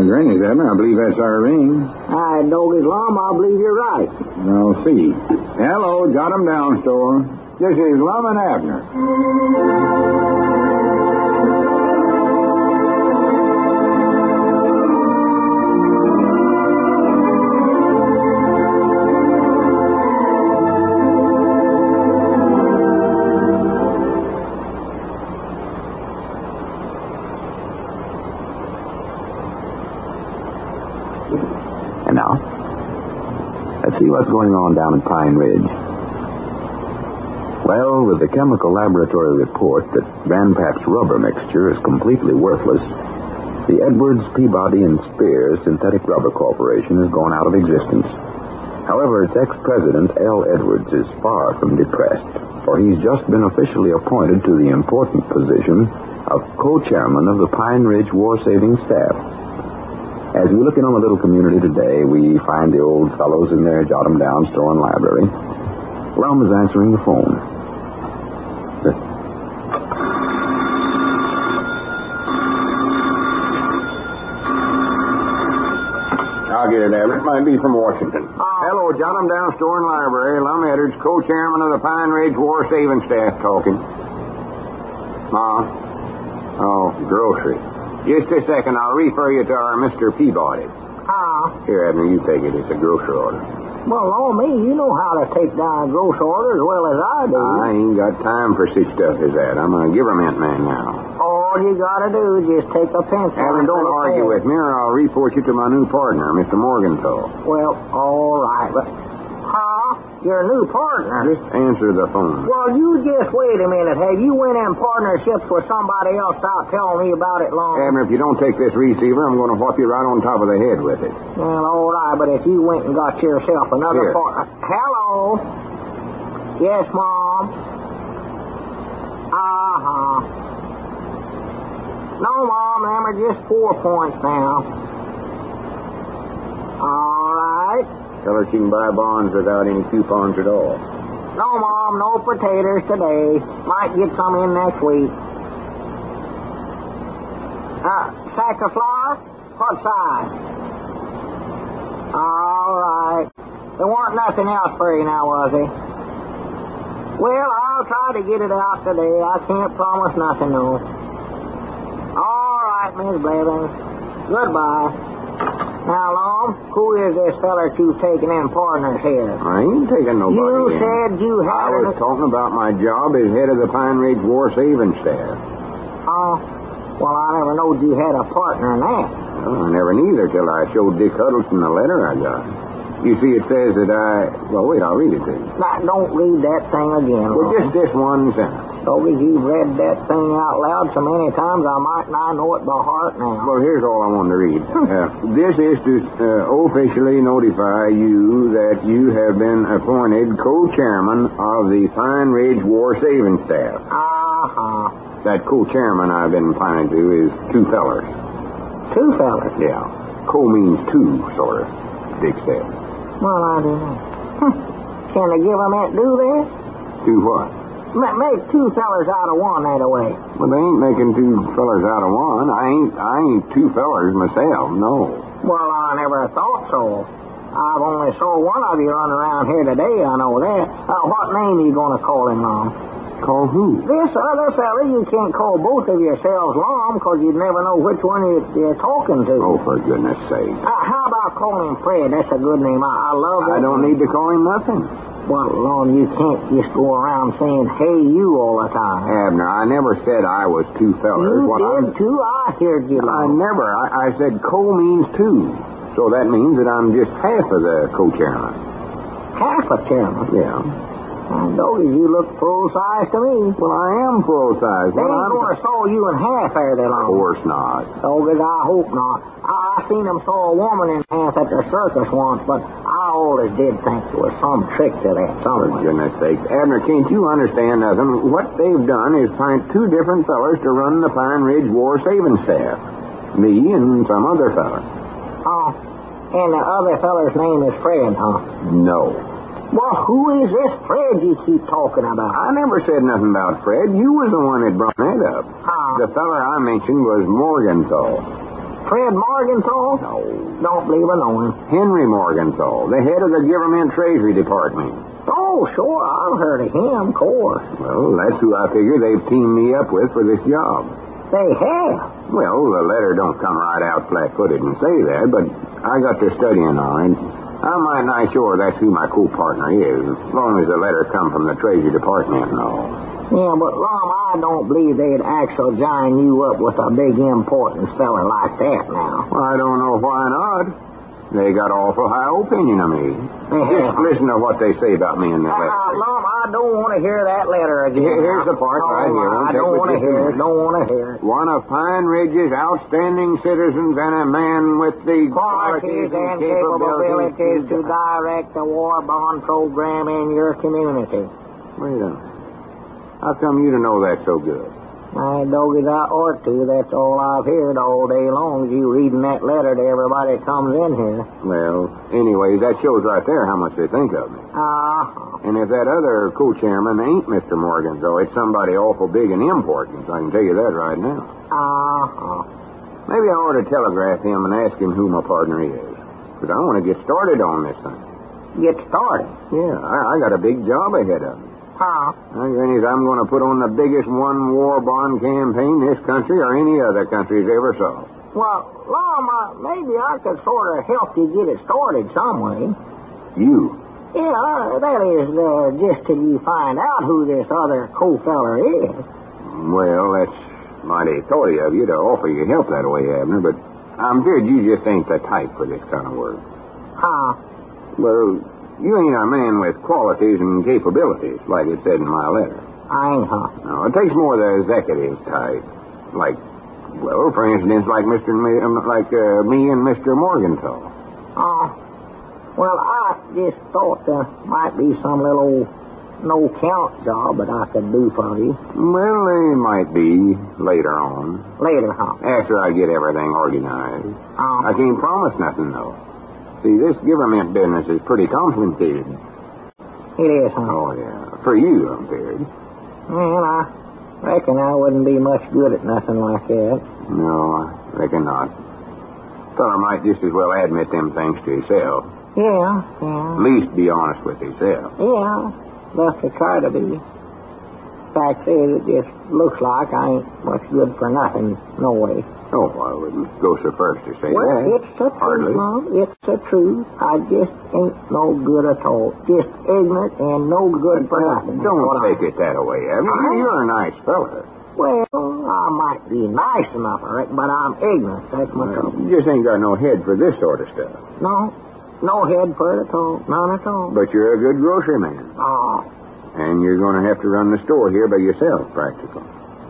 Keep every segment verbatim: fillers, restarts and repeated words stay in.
Granny's, Abner. I believe that's our ring. I Doggy's Lum, I believe you're right. I'll see. Hello, Jot 'em Down store. This is Lum and Abner. And now, let's see what's going on down at Pine Ridge. Well, with the chemical laboratory report that Grandpap's rubber mixture is completely worthless, the Edwards, Peabody, and Spears Synthetic Rubber Corporation has gone out of existence. However, its ex-president, L. Edwards, is far from depressed, for he's just been officially appointed to the important position of co-chairman of the Pine Ridge War Saving Staff. As we look in on the little community today, we find the old fellows in their Jot 'em Down store and library. Lum is answering the phone. I'll get it, Abner. It might be from Washington. Uh, Hello, Jot 'em Down store and library. Lum Edwards, co-chairman of the Pine Ridge War Saving Staff, talking. Ma? Oh, grocery. Just a second. I'll refer you to our Mister Peabody. Ah. Here, Abner, you take it. It's a grocery order. Well, on me, you know how to take down a grocery order as well as I do. I ain't got time for such stuff as that. I'm a government man now. All you gotta do is just take a pencil. Abner, don't argue with me, or I'll report you to my new partner, Mister Morgenthau. Well, all right, but... Huh? Your new partner? Just answer the phone. Well, you just wait a minute. Have you went in partnerships with somebody else without telling me about it long? Abner, if you don't take this receiver, I'm going to whop you right on top of the head with it. Well, all right, but if you went and got yourself another Here. partner... Hello? Yes, Mom? Uh-huh. No, Mom, them are just four points now. All right. Tell her she can buy bonds without any coupons at all. No, Mom, no potatoes today. Might get some in next week. Uh, sack of flour? What size? All right. There wasn't nothing else for you now, was there? Well, I'll try to get it out today. I can't promise nothing, though. All right, Miss Blevins. Goodbye. Now, Lum, who is this feller you've taken in partners here? I ain't taking nobody You in. said you had... I was an... talking about my job as head of the Pine Ridge War Saving Staff. Oh, well, I never knowed you had a partner in that. Well, I never neither till I showed Dick Huddleston the letter I got. You see, it says that I... Well, wait, I'll read it to you. Now, don't read that thing again, Well, Lum. just this one sentence. Doggy, you've read that thing out loud so many times I might not know it by heart now. Well, here's all I wanted to read. uh, this is to uh, officially notify you that you have been appointed co-chairman of the Pine Ridge War Saving Staff. Uh-huh. That co-chairman I've been appointed to is two fellers. Two fellas? Yeah. Co means two, sort of, Dick said. Well, I don't know. Hm. Can the government do that? Two what? Ma- Make two fellers out of one that way. Well, they ain't making two fellers out of one. I ain't I ain't two fellers myself, no. Well, I never thought so. I've only saw one of you running around here today, I know that. Uh, what name are you going to call him, Lum? Call who? This other fella, you can't call both of yourselves Lum, because you'd never know which one you, you're talking to. Oh, for goodness sake. Uh, how about calling him Fred? That's a good name. I, I love that. I don't need to call him nothing. Well, Lum, you can't just go around saying, hey, you all the time. Abner, I never said I was two fellers. You what did, I'm... too. I heard you, I Lum. never. I, I said co means two. So that means that I'm just half of the co-chairman. Half a chairman? Yeah. I Doggy, you look full-size to me. Well, I am full-size. They ain't going to saw you in half there, they Of course not. Doggy, I hope not. I, I seen them saw a woman in half at the circus once, but I always did think there was some trick to that For somewhere. goodness sakes. Abner, can't you understand nothing? What they've done is find two different fellers to run the Pine Ridge War Saving Staff. Me and some other fella. Oh, and the other feller's name is Fred, huh? No. Well, who is this Fred you keep talking about? I never said nothing about Fred. You was the one that brought that up. Huh? The feller I mentioned was Morgenthau. Fred Morgenthau? No. Don't believe I know him. Henry Morgenthau, the head of the Government Treasury Department. Oh, sure, I've heard of him, of course. Well, that's who I figure they've teamed me up with for this job. They have? Well, the letter don't come right out flat-footed and say that, but I got to studying on it. I'm mighty nigh sure that's who my co-partner is, as long as the letter come from the Treasury Department and all. Yeah, but, Lum, I don't believe they'd actually join you up with a big important fella like that now. Well, I don't know why not. They got awful high opinion of me. Just listen to what they say about me in that letter. Uh, Lum, I don't want to hear that letter again. Here, here's the part no, right here. I don't want to hear it. Don't want to hear it. One of Pine Ridge's outstanding citizens and a man with the qualities and capabilities to direct the war bond program in your community. Wait a minute. How come you to know that so good? My doggies, I ought to. That's all I've heard all day long, is you reading that letter to everybody that comes in here. Well, anyway, that shows right there how much they think of me. Uh-huh. And if that other co-chairman ain't Mister Morgan, though, it's somebody awful big and important. I can tell you that right now. Uh-huh. Maybe I ought to telegraph him and ask him who my partner is. Because I want to get started on this thing. Get started? Yeah, I, I got a big job ahead of me. Huh? I think I'm going to put on the biggest one war bond campaign this country or any other country's ever saw. Well, Lum, uh, maybe I could sort of help you get it started some way. You? Yeah, that is, uh, just till you find out who this other co-feller is. Well, that's mighty thoughty of you to offer your help that way, Abner, but I'm feared you just ain't the type for this kind of work. Huh? Well, you ain't a man with qualities and capabilities, like it said in my letter. I ain't, huh? No, it takes more the executive type. Like, well, for instance, like Mister Me, um, like uh, me and Mister Morgenthau. Oh. Well, I just thought there might be some little no-count job that I could do for you. Well, they might be later on. Later, huh? After I get everything organized. Oh. I can't promise nothing, though. See, this government business is pretty complicated. It is, huh? Oh, yeah. For you, I'm feared. Well, I reckon I wouldn't be much good at nothing like that. No, I reckon not. Feller might just as well admit them things to himself. Yeah, yeah. At least be honest with himself. Yeah, best to try to be. Fact is, it just looks like I ain't much good for nothing, no way. Oh, I wouldn't go so first to say well, that. Well, it's the truth, Mom. It's the truth. I just ain't no good at all. Just ignorant and no good for nothing. Don't take it that way, Abner. I... You're a nice fella. Well, I might be nice enough, I reckon, but I'm ignorant. That's my well, trouble. You just ain't got no head for this sort of stuff. No. No head for it at all. None at all. But you're a good grocery man. Oh. And you're going to have to run the store here by yourself, practically.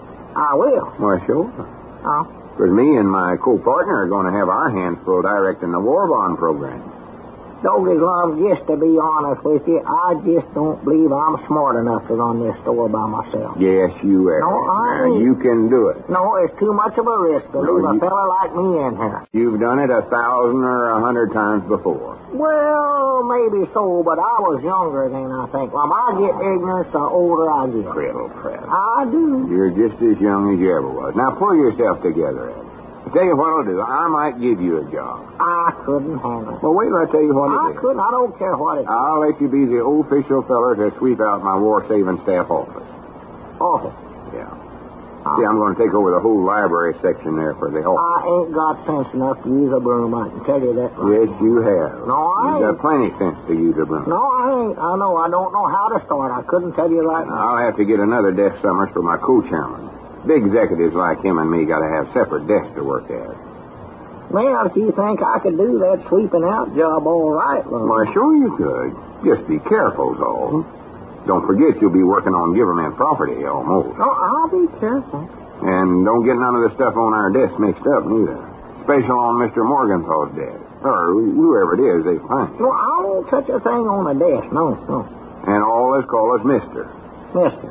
I will. Well, sure. Oh. Because me and my co-partner are going to have our hands full directing the war bond program. Doggies, Lum, just to be honest with you, I just don't believe I'm smart enough to run this store by myself. Yes, you are. No, I now, you can do it. No, it's too much of a risk to no, leave you... a fella like me in here. You've done it a thousand or a hundred times before. Well, maybe so, but I was younger then, I think. Lum, I get ignorant the older I get. Prattle, prattle. I do. You're just as young as you ever was. Now, pull yourself together, Ed. I'll tell you what I'll do. I might give you a job. I couldn't handle it. Well, wait till I tell you what I it is. I couldn't. I don't care what it is. I'll let you be the official feller to sweep out my war-saving staff office. Office? Yeah. Uh, See, I'm going to take over the whole library section there for the office. I ain't got sense enough to use a broom. I can tell you that. Yes, Right. you have. No, I You've ain't. got plenty of sense to use a broom. No, I ain't. I know. I don't know how to start. I couldn't tell you right now. I'll have to get another desk summers for my co-chairman. Big executives like him and me got to have separate desks to work at. Well, if you think I could do that sweeping out job all right, Lum. Why, sure you could. Just be careful, though. Don't forget you'll be working on government property, almost. Oh, I'll be careful. And don't get none of the stuff on our desk mixed up, neither. Special on Mister Morgenthau's desk. Or whoever it is they find. No, I won't touch a thing on the desk. No, no. And all let's call us Mister. Mister.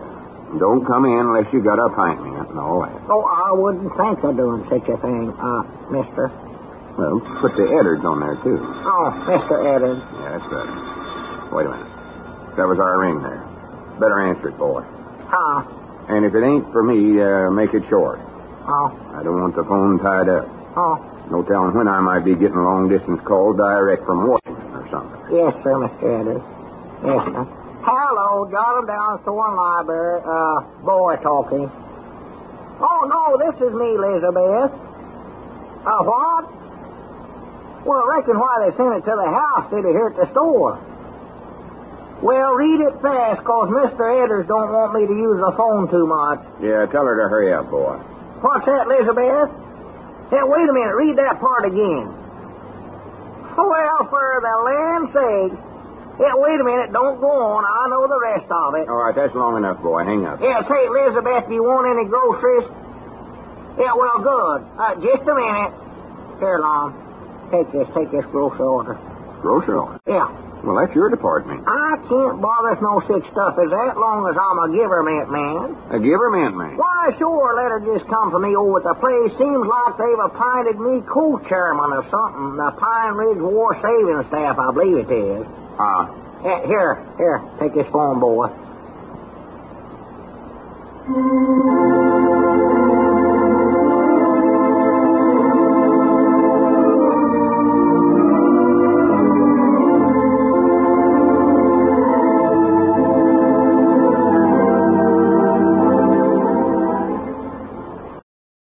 Don't come in unless you got a pint mint and all that. Oh, I wouldn't think of doing such a thing, uh, mister. Well, put the Eddards on there, too. Oh, Mister Eddards. Yeah, that's good. Wait a minute. That was our ring there. Better answer it, boy. Huh? And if it ain't for me, uh, make it short. Oh. I don't want the phone tied up. Oh. No telling when I might be getting long-distance calls direct from Washington or something. Yes, sir, Mister Edwards. Yes, sir. Hello, jot 'em down, Thorne Library. Uh, boy talking. Oh, no, this is me, Elizabeth. Uh, what? Well, I reckon why they sent it to the house instead of here at the store. Well, read it fast, 'cause Mister Edwards don't want me to use the phone too much. Yeah, tell her to hurry up, boy. What's that, Elizabeth? Hey, wait a minute. Read that part again. Well, for the land's sake. Yeah, wait a minute. Don't go on. I know the rest of it. All right, that's long enough, boy. Hang up. Yeah, say, Elizabeth, do you want any groceries? Yeah, well, good. Uh, just a minute. Here, Lon. Take this. Take this grocery order. Grocery order? Yeah. Well, that's your department. I can't bother with no such stuff as that long as I'm a giverment man. A giverment man? Why, sure, let her just come for me over at the place. Seems like they've appointed me co-chairman of something. The Pine Ridge War Savings Staff, I believe it is. Ah. Uh, here, here, take this phone, boy.